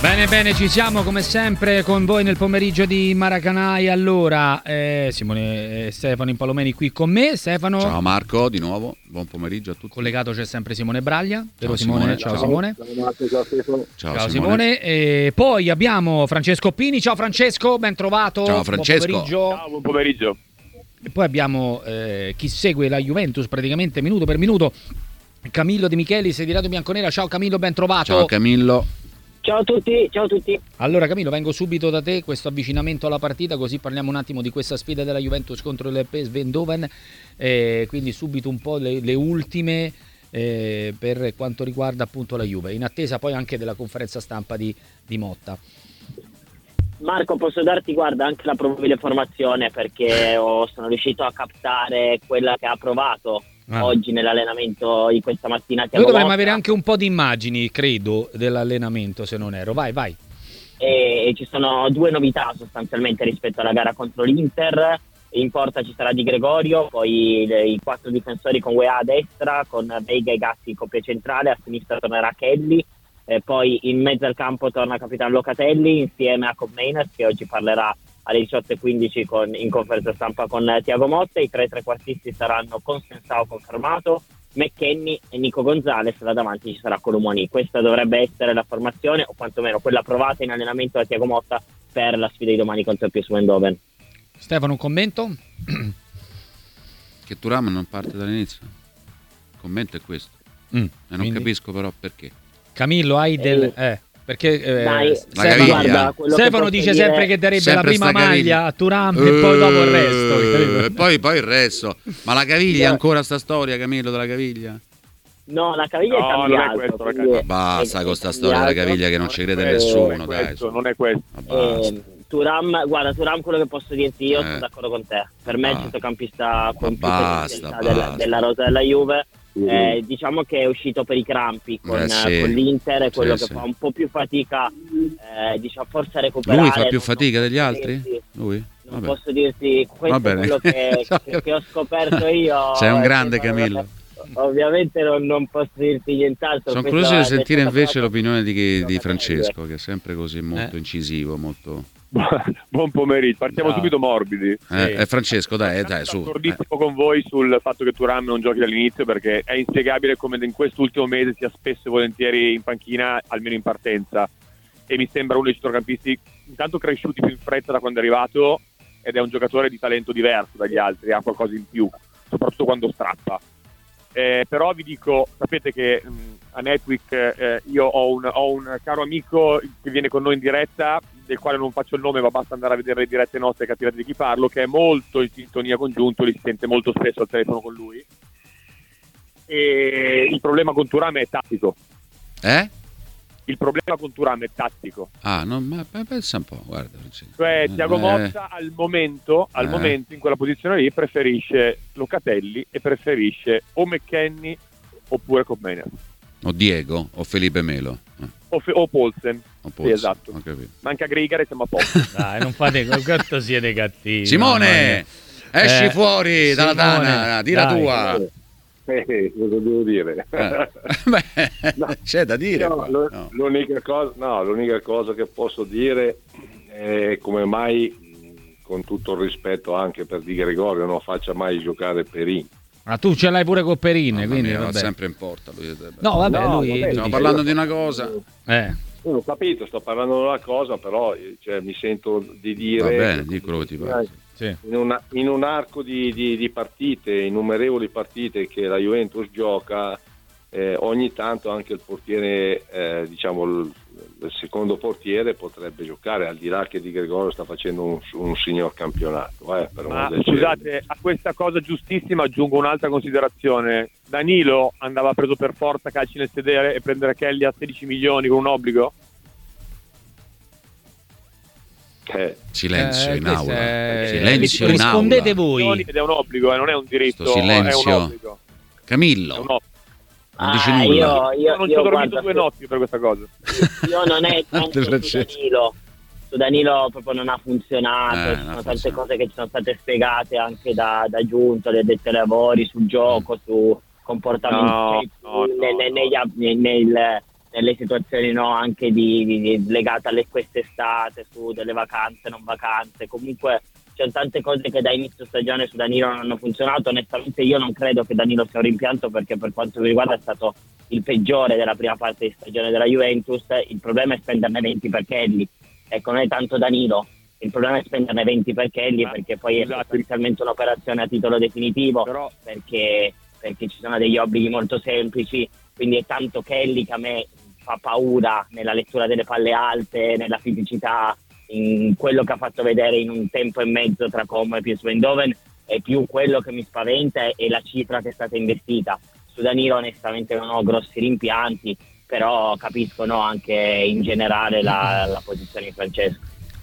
Bene, ci siamo come sempre con voi nel pomeriggio di Maracanã. Allora, Simone Stefano Impalomeni qui con me. Stefano. Ciao Marco, di nuovo, buon pomeriggio a tutti. Collegato c'è sempre Simone Braglia. Ciao Simone. Ciao Simone. Ciao Simone. E poi abbiamo Francesco Pini. Ciao Francesco, ben trovato. Ciao Francesco. Buon pomeriggio. E poi abbiamo chi segue la Juventus praticamente minuto per minuto. Camillo De Michelis di Radio Bianconera. Ciao Camillo, ben trovato. Ciao Camillo. Ciao a tutti. Allora Camillo, vengo subito da te, questo avvicinamento alla partita, così parliamo un attimo di questa sfida della Juventus contro il PSV Eindhoven, quindi subito un po' le ultime per quanto riguarda appunto la Juve, in attesa poi anche della conferenza stampa di Motta. Marco, posso darti, guarda, anche la probabile formazione, perché sono riuscito a captare quella che ha provato oggi nell'allenamento di questa mattina. Noi dovremmo avere anche un po' di immagini, credo, dell'allenamento, se non ero. Vai. E ci sono due novità sostanzialmente rispetto alla gara contro l'Inter. In porta ci sarà Di Gregorio, poi i 4 difensori con Weah a destra, con Veiga e Gatti in coppia centrale, a sinistra tornerà Kelly, poi in mezzo al campo torna Capitano Locatelli insieme a Cobb Mainers, che oggi parlerà alle 18:15 in conferenza stampa con Thiago Motta. I 3 trequartisti saranno Consensao confermato, McKennie e Nico Gonzalez. Là davanti ci sarà Colomoni. Questa dovrebbe essere la formazione, o quantomeno quella provata in allenamento da Thiago Motta per la sfida di domani contro il PSV Eindhoven. Stefano, un commento? Che Thuram non parte dall'inizio. Il commento è questo. E non capisco però perché. Camillo, hai del... Perché Stefano dice sempre che darebbe la prima maglia a Thuram e poi dopo il resto. E poi il resto. Ma la caviglia ancora sta storia, Camillo, della caviglia? No, la caviglia è cambiata. Basta con sta storia della caviglia che non ci crede nessuno. Non è questo. Thuram, quello che posso dirti io, sono d'accordo con te. Per me è il centrocampista con più potenzialità della rosa della Juve. Diciamo che è uscito per i crampi con l'Inter, è quello che fa un po' più fatica, forse a recuperare. Lui fa più fatica degli altri? Lui? Non posso dirti, questo è quello che ho scoperto io. Sei un grande Camillo. Ovviamente non posso dirti nient'altro. Sono curioso di sentire invece l'opinione di Francesco, che è sempre così molto incisivo, molto... Buon pomeriggio, partiamo subito morbidi. Francesco, dai, su. Sono d'accordissimo con voi sul fatto che Thuram non giochi dall'inizio, perché è inspiegabile come in quest'ultimo mese sia spesso e volentieri in panchina, almeno in partenza, e mi sembra uno dei centrocampisti intanto cresciuti più in fretta da quando è arrivato, ed è un giocatore di talento diverso dagli altri, ha qualcosa in più, soprattutto quando strappa. Però vi dico, sapete che a Netwick io ho un caro amico che viene con noi in diretta, del quale non faccio il nome, ma basta andare a vedere le dirette nostre e capire di chi parlo, che è molto in sintonia con Giuntoli, si sente molto spesso al telefono con lui. E il problema con Thuram è tattico. Il problema con Thuram è tattico. Ma pensa un po', guarda. Cioè Thiago Motta al momento in quella posizione lì preferisce Locatelli e preferisce o McKennie oppure Cobb Mainers. O Diego o Felipe Melo. O Poulsen. Sì, esatto. Manca Grigare, siamo a posto. Dai, non fate quanto siete cattivi. Simone, esci fuori dalla tana, di la tua. Cosa devo dire? C'è da dire. L'unica cosa che posso dire è come mai, con tutto il rispetto anche per Di Gregorio, non faccia mai giocare Perin. Ma tu ce l'hai pure con Perin, quindi va sempre in porta. Lui. Stiamo parlando di una cosa. Ho capito, sto parlando di una cosa, però mi sento di dire. Va bene, di quello che ti pare. Sì. In un arco di partite, innumerevoli partite che la Juventus gioca, ogni tanto anche il portiere, il secondo portiere potrebbe giocare, al di là che Di Gregorio sta facendo un signor campionato. Ma scusate, a questa cosa giustissima aggiungo un'altra considerazione. Danilo andava preso per forza calci nel sedere e prendere Kelly a 16 milioni con un obbligo? Silenzio in aula. Silenzio in aula. Rispondete voi. Ed è un obbligo, non è un diritto. Silenzio. È un obbligo. Camillo. È un obbligo. Non dici nulla. Io non ci ho dormito 2 notti per questa cosa. Io non è tanto su Danilo. Su Danilo proprio non ha funzionato. Ci sono tante cose che ci sono state spiegate anche da Giunto, le dette lavori sul gioco, su comportamenti nelle situazioni anche legate alle quest'estate, su delle vacanze, non vacanze. Comunque c'è tante cose che da inizio stagione su Danilo non hanno funzionato. Onestamente io non credo che Danilo sia un rimpianto, perché per quanto mi riguarda è stato il peggiore della prima parte di stagione della Juventus. Il problema è spenderne 20 per Kelly, ecco, non è tanto Danilo, il problema è spenderne 20 per Kelly, perché poi è sostanzialmente un'operazione a titolo definitivo, però perché ci sono degli obblighi molto semplici, quindi è tanto Kelly che a me fa paura nella lettura delle palle alte, nella fisicità, in quello che ha fatto vedere in un tempo e mezzo tra Como e PSV Eindhoven. È più quello che mi spaventa è la cifra che è stata investita. Su Danilo onestamente non ho grossi rimpianti, però capisco anche in generale la posizione di Francesco.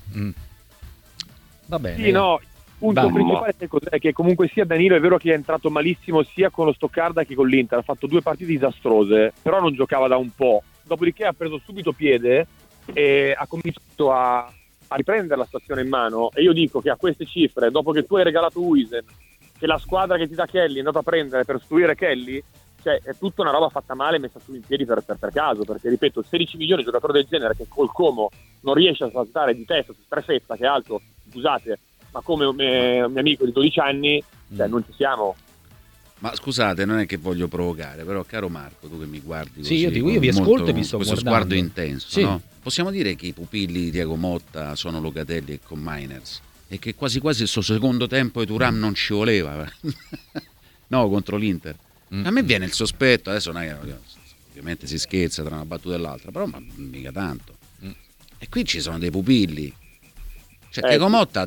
Va bene. Sì, il punto principale è che comunque sia Danilo è vero che è entrato malissimo sia con lo Stoccarda che con l'Inter, ha fatto 2 partite disastrose, però non giocava da un po'. Dopodiché ha preso subito piede e ha cominciato a riprendere la situazione in mano, e io dico che a queste cifre, dopo che tu hai regalato Huijsen, che la squadra che ti dà Kelly è andata a prendere per istruire Kelly, cioè è tutta una roba fatta male, messa su in piedi per caso, perché ripeto, 16 milioni di giocatori del genere che col Como non riesce a saltare di testa su Strefezza, che è alto, scusate, ma come un mio amico di 12 anni, cioè non ci siamo. Ma scusate, non è che voglio provocare, però caro Marco, tu che mi guardi così, sì, io vi ascolto e vi sto questo guardando. Sguardo intenso, sì. no? Possiamo dire che i pupilli di Thiago Motta sono Locatelli e Miners, e che quasi quasi il suo secondo tempo Thuram non ci voleva no, contro l'Inter. A me viene il sospetto, adesso ovviamente si scherza tra una battuta e l'altra, però mica tanto. E qui ci sono dei pupilli, cioè Thiago Motta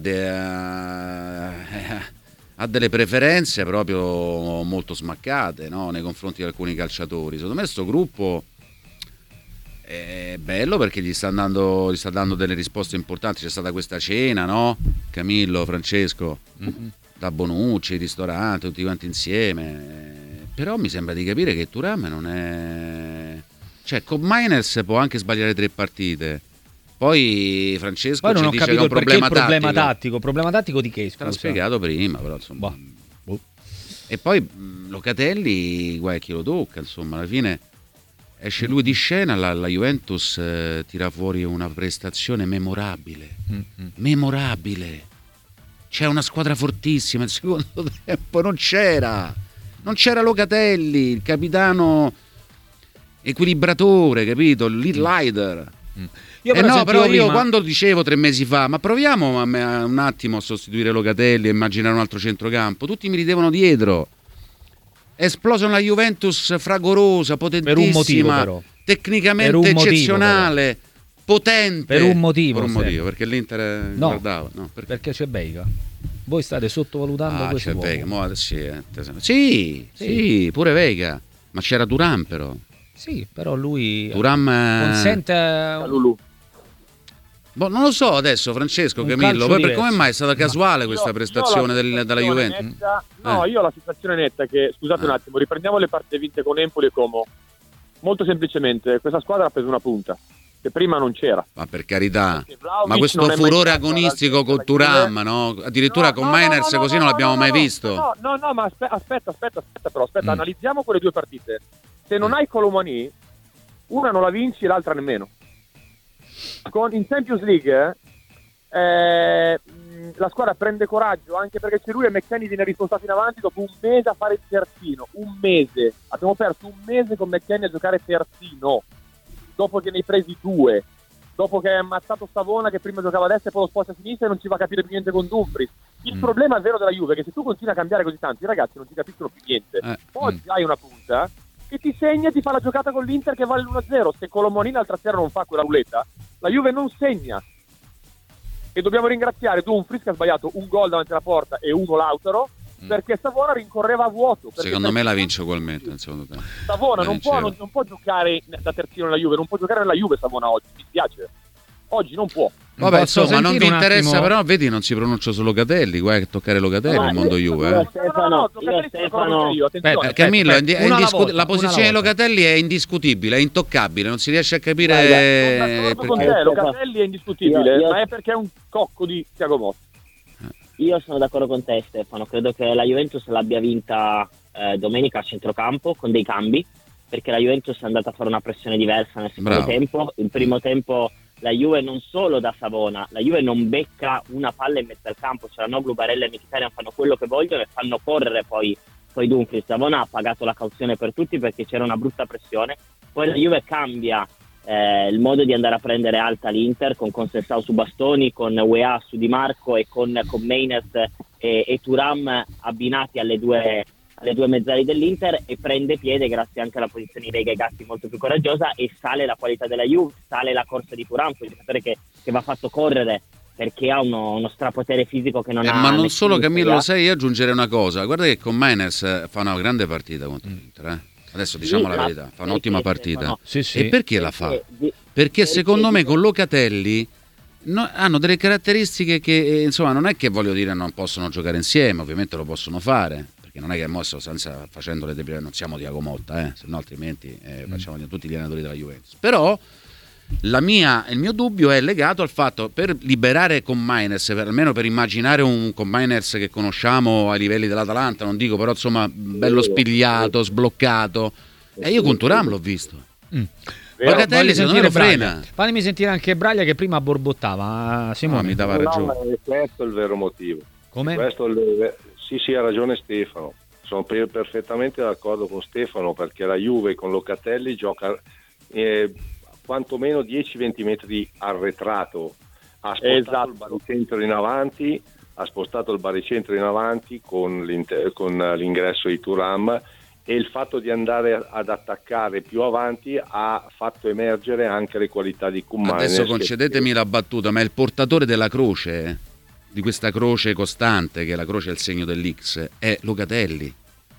ha delle preferenze proprio molto smaccate, no? Nei confronti di alcuni calciatori. Secondo me questo gruppo è bello perché gli sta dando delle risposte importanti. C'è stata questa cena, no? Camillo, Francesco, da Bonucci, ristorante, tutti quanti insieme. Però mi sembra di capire che Thuram non è... Cioè con Miners può anche sbagliare 3 partite. Poi Francesco non ci ho dice capito che è un problema tattico. Problema tattico di che? Te l'ho spiegato prima, però insomma. E poi Locatelli, guai chi lo tocca, insomma, alla fine esce lui di scena, la Juventus tira fuori una prestazione memorabile. Memorabile. C'è una squadra fortissima, il secondo tempo non c'era Locatelli, il capitano equilibratore, capito? Il lead leader. Però io quando dicevo 3 mesi fa, ma proviamo un attimo a sostituire Locatelli e immaginare un altro centrocampo, tutti mi ridevano dietro. È esplosa una Juventus fragorosa, potentissima, per un motivo, però. Tecnicamente eccezionale, potente. Per un motivo, perché l'Inter guardava. No, perché c'è Veiga. Voi state sottovalutando questo uomo. C'è Veiga, sì, pure Veiga, ma c'era Thuram però. Sì, però lui Thuram consente Lulu. Non lo so adesso, Francesco, Camillo, poi per come mai è stata casuale questa prestazione della Juventus? Io ho la sensazione netta che, scusate un attimo, riprendiamo le partite vinte con Empoli e Como. Molto semplicemente, questa squadra ha preso una punta che prima non c'era. Ma per carità, ma questo furore agonistico con Thuram, no? Addirittura con Miners così non l'abbiamo mai visto. No, ma aspetta, analizziamo quelle 2 partite. Se non hai Colomani, una non la vinci e l'altra nemmeno. In Champions League la squadra prende coraggio, anche perché c'è lui e McKennie viene rispostato in avanti dopo un mese a fare il terzino. Un mese, abbiamo perso un mese con McKennie a giocare terzino, dopo che ne hai presi 2, dopo che hai ammazzato Savona che prima giocava a destra e poi lo sposta a sinistra e non ci va a capire più niente con Dumfries. Il problema vero della Juve è che se tu continui a cambiare così tanto i ragazzi non ti capiscono più niente. Oggi hai una punta che ti segna e ti fa la giocata con l'Inter che vale l'1-0. Se Colomoni l'altra sera non fa quella ruletta, la Juve non segna. E dobbiamo ringraziare Dumfries che ha sbagliato un gol davanti alla porta e uno Lautaro, perché Savona rincorreva a vuoto. Secondo me la vince ugualmente nel secondo tempo. Savona non può giocare da terzino nella Juve, non può giocare nella Juve Savona oggi, mi dispiace. Oggi non può. Vabbè, insomma, non vi interessa, però vedi, non si pronuncia su Locatelli, guarda che toccare Locatelli nel mondo Juve. Camillo, la posizione di Locatelli è indiscutibile, è intoccabile, non si riesce a capire. Locatelli è indiscutibile, ma è perché è un cocco di Thiago Motta. Io sono d'accordo con te, Stefano, credo che la Juventus l'abbia vinta domenica a centrocampo con dei cambi, perché la Juventus è andata a fare una pressione diversa nel secondo Bravo. tempo. Il primo tempo la Juve non solo da Savona, la Juve non becca una palla in mezzo al campo, cioè Noglu, Barella e Mkhitaryan fanno quello che vogliono e fanno correre poi Dumfries. Savona ha pagato la cauzione per tutti perché c'era una brutta pressione. Poi la Juve cambia il modo di andare a prendere alta l'Inter, con Conceição su bastoni, con UEA su Di Marco e con Meines e Thuram abbinati alle due mezzali dell'Inter, e prende piede grazie anche alla posizione di Veiga e Gatti molto più coraggiosa, e sale la qualità della Juve, sale la corsa di Thuram, quel giocatore che va fatto correre perché ha uno strapotere fisico che non ha. Ma non nessuno solo, Camillo, in lo Serie A. sai, io aggiungerei una cosa, guarda che con Mainers fa una grande partita contro l'Inter, adesso diciamo la verità, fa un'ottima partita. Sì, sì. E perché la fa? Perché secondo me con Locatelli hanno delle caratteristiche che insomma non è che voglio dire non possono giocare insieme, ovviamente lo possono fare, perché non è che adesso senza facendo le non siamo Thiago Motta, se no altrimenti facciamo tutti gli allenatori della Juventus. Però il mio dubbio è legato al fatto, per liberare con Mainers, almeno per immaginare un con Mainers che conosciamo ai livelli dell'Atalanta, non dico, però insomma bello spigliato, sbloccato, e io con Thuram l'ho visto. Locatelli secondo me lo frena. Fatemi sentire anche Braglia che prima borbottava. Simone. No, mi dava ragione. No, questo è il vero motivo. Come? Sì, ha ragione Stefano. Sono perfettamente d'accordo con Stefano, perché la Juve con Locatelli gioca quantomeno 10-20 metri arretrato. Ha spostato il baricentro in avanti, con l'ingresso di Thuram, e il fatto di andare ad attaccare più avanti ha fatto emergere anche le qualità di Koeman. Adesso concedetemi la battuta, ma il portatore della croce, di questa croce costante, che la croce è il segno dell'X, è Locatelli.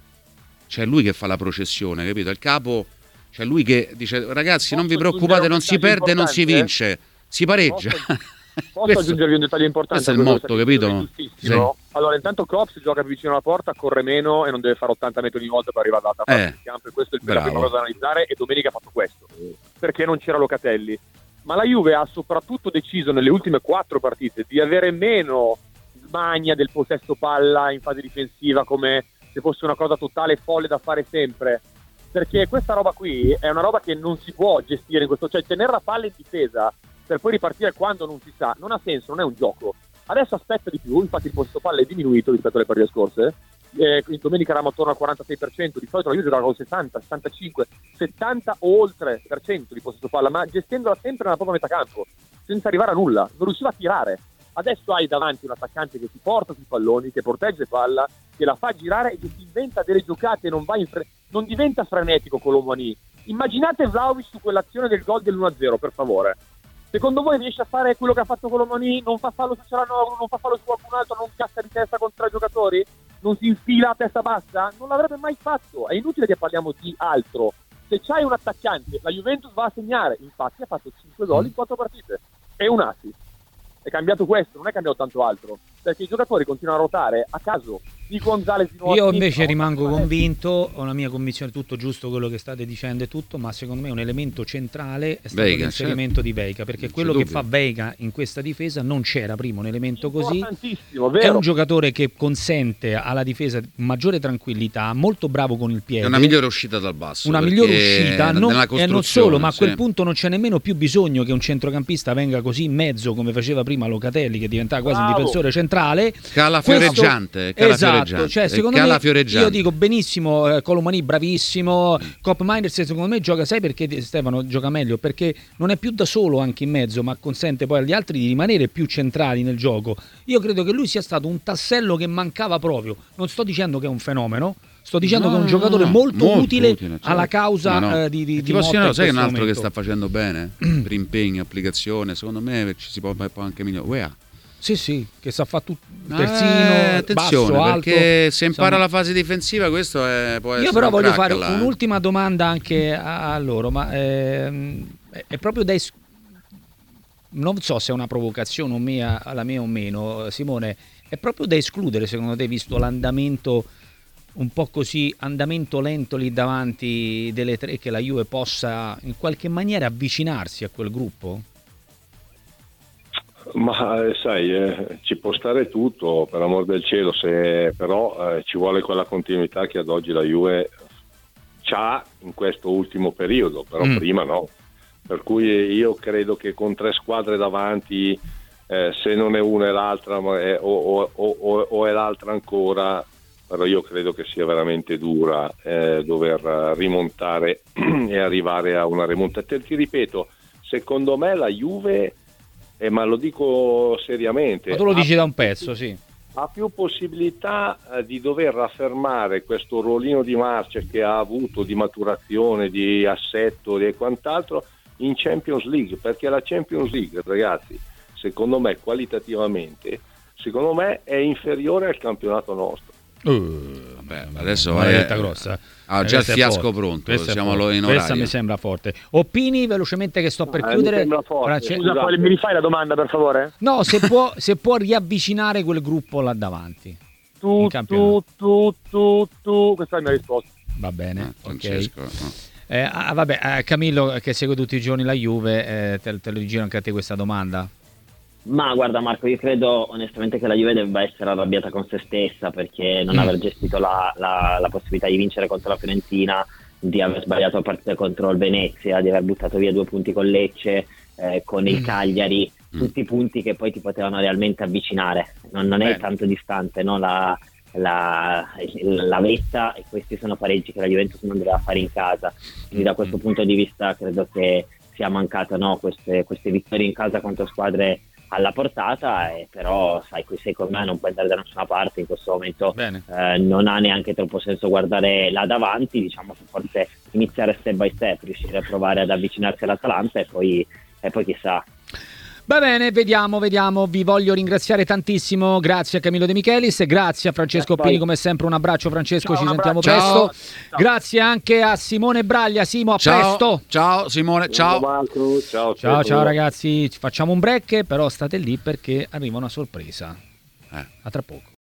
Cioè lui che fa la processione, capito? Il capo, cioè lui che dice ragazzi non vi preoccupate, non si perde, non si vince, si pareggia. Posso aggiungervi un dettaglio importante? Questo è il motto, capito? Sì. Allora, intanto Klopp gioca più vicino alla porta, corre meno e non deve fare 80 metri ogni volta per arrivare dall'altra parte del campo, e questo è la prima cosa da analizzare, e domenica ha fatto questo, perché non c'era Locatelli. Ma la Juve ha soprattutto deciso nelle ultime 4 partite di avere meno mania del possesso palla in fase difensiva, come se fosse una cosa totale folle da fare sempre, perché questa roba qui è una roba che non si può gestire in questo, cioè tenere la palla in difesa per poi ripartire quando non si sa, non ha senso, non è un gioco. Adesso aspetta di più, infatti il possesso palla è diminuito rispetto alle partite scorse, quindi domenica eravamo attorno al 46%, di solito la Juve giocava con 60, 65, 70 o oltre per cento di possesso palla, ma gestendola sempre nella propria metà campo, senza arrivare a nulla, non riusciva a tirare. Adesso hai davanti un attaccante che si porta sui palloni, che protegge palla, che la fa girare e che si inventa delle giocate, non diventa frenetico Colomani. Immaginate Vlahovic su quell'azione del gol dell'1-0, per favore. Secondo voi riesce a fare quello che ha fatto Colomani? Non fa fallo su Cialanoglu, non fa fallo su qualcun altro, non cassa di testa contro i giocatori? Non si infila a testa bassa? Non l'avrebbe mai fatto. È inutile che parliamo di altro. Se c'hai un attaccante, la Juventus va a segnare. Infatti ha fatto 5 gol in 4 partite. È un assist. È cambiato questo, non è cambiato tanto altro, perché i giocatori continuano a ruotare a caso. Di Gonzalez di nuovo. Io invece rimango convinto, ho la mia convinzione, tutto giusto quello che state dicendo e tutto, ma secondo me un elemento centrale è stato l'inserimento di Veiga, perché quello che fa Veiga in questa difesa non c'era prima, un elemento così. Vero. È un giocatore che consente alla difesa maggiore tranquillità, molto bravo con il piede. È una migliore uscita dal basso. Una migliore uscita, e non solo, ma a quel sì. punto non c'è nemmeno più bisogno che un centrocampista venga così in mezzo come faceva prima Locatelli, che diventava quasi un difensore centrale. Calafioreggiante. Esatto, cioè secondo me, io dico benissimo, Colomani bravissimo, Koeman secondo me gioca, sai perché Stefano gioca meglio? Perché non è più da solo anche in mezzo, ma consente poi agli altri di rimanere più centrali nel gioco. Io credo che lui sia stato un tassello che mancava proprio. Non sto dicendo che è un fenomeno, sto dicendo che è un giocatore molto utile certo. alla causa di ti posso dire, sai che è un altro momento. che sta facendo bene per impegno, applicazione, secondo me ci si può anche migliorare. UEA. Sì, che sa fare tutto terzino, attenzione, basso, perché alto, se impara la fase difensiva questo può essere. Io però voglio fare là, un'ultima domanda anche a loro, ma è proprio da non so se è una provocazione alla mia o meno, Simone, è proprio da escludere secondo te, visto l'andamento un po' così, andamento lento lì davanti delle tre, che la Juve possa in qualche maniera avvicinarsi a quel gruppo? Ma sai, ci può stare tutto, per amor del cielo, però ci vuole quella continuità che ad oggi la Juve c'ha in questo ultimo periodo, però prima no. Per cui io credo che con 3 squadre davanti, se non è una e l'altra o è l'altra ancora, però io credo che sia veramente dura dover rimontare e arrivare a una remontata. Ti ripeto, secondo me la Juve, ma lo dico seriamente, ma tu lo dici da un pezzo, sì, ha più possibilità di dover raffermare questo ruolino di marcia che ha avuto, di maturazione, di assetto e quant'altro in Champions League, perché la Champions League, ragazzi, secondo me qualitativamente, secondo me è inferiore al campionato nostro. Vabbè, adesso maledetta grossa. Già il fiasco pronto, siamo in orario. Questa mi sembra forte. Opini velocemente che sto per chiudere. Scusa, quale mi rifai la domanda per favore? No, se può riavvicinare quel gruppo là davanti. Tu, questa è la mia risposta. Va bene, Francesco, ok. Vabbè, Camillo che segue tutti i giorni la Juve, te lo rigiro anche a te questa domanda. Ma guarda Marco, io credo onestamente che la Juve debba essere arrabbiata con se stessa perché non aver gestito la possibilità di vincere contro la Fiorentina, di aver sbagliato la partita contro il Venezia, di aver buttato via 2 punti con Lecce, con il Cagliari, tutti punti che poi ti potevano realmente avvicinare. Non è tanto distante, no? La vetta, e questi sono pareggi che la Juventus non doveva fare in casa, quindi da questo punto di vista credo che sia mancata, no? queste vittorie in casa contro squadre alla portata, però sai, secondo me non puoi andare da nessuna parte in questo momento. Non ha neanche troppo senso guardare là davanti, diciamo che forse iniziare step by step, riuscire a provare ad avvicinarsi all'Atalanta e poi chissà. Va bene, vediamo. Vi voglio ringraziare tantissimo. Grazie a Camillo De Michelis, grazie a Francesco Pini, come sempre un abbraccio Francesco. Ciao, ci sentiamo abbraccio. presto. Ciao. Grazie anche a Simone Braglia. Simo, a presto. Ciao Simone, ciao. Ciao ragazzi, facciamo un break, però state lì perché arriva una sorpresa. A tra poco.